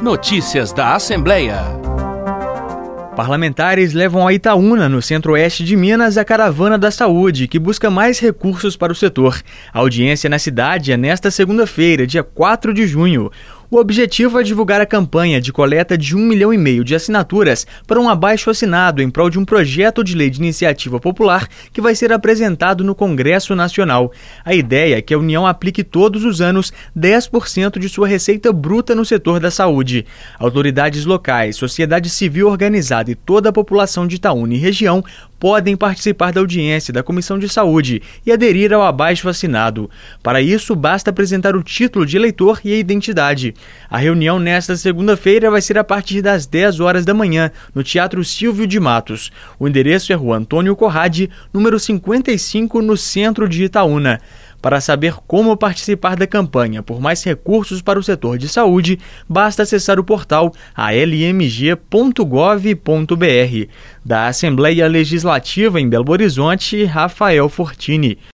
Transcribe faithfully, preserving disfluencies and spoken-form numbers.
Notícias da Assembleia. Parlamentares levam a Itaúna, no centro-oeste de Minas, a Caravana da Saúde, que busca mais recursos para o setor. A audiência na cidade é nesta segunda-feira, dia quatro de junho. O objetivo é divulgar a campanha de coleta de um milhão e meio de assinaturas para um abaixo-assinado em prol de um projeto de lei de iniciativa popular que vai ser apresentado no Congresso Nacional. A ideia é que a União aplique todos os anos dez por cento de sua receita bruta no setor da saúde. Autoridades locais, sociedade civil organizada e toda a população de Itaúna e região podem participar da audiência da Comissão de Saúde e aderir ao abaixo-assinado. Para isso, basta apresentar o título de eleitor e a identidade. A reunião nesta segunda-feira vai ser a partir das dez horas da manhã, no Teatro Silvio de Matos. O endereço é Rua Antônio Corradi, número cinquenta e cinco, no centro de Itaúna. Para saber como participar da campanha por mais recursos para o setor de saúde, basta acessar o portal a l m g ponto gov ponto b r. Da Assembleia Legislativa em Belo Horizonte, Rafael Fortini.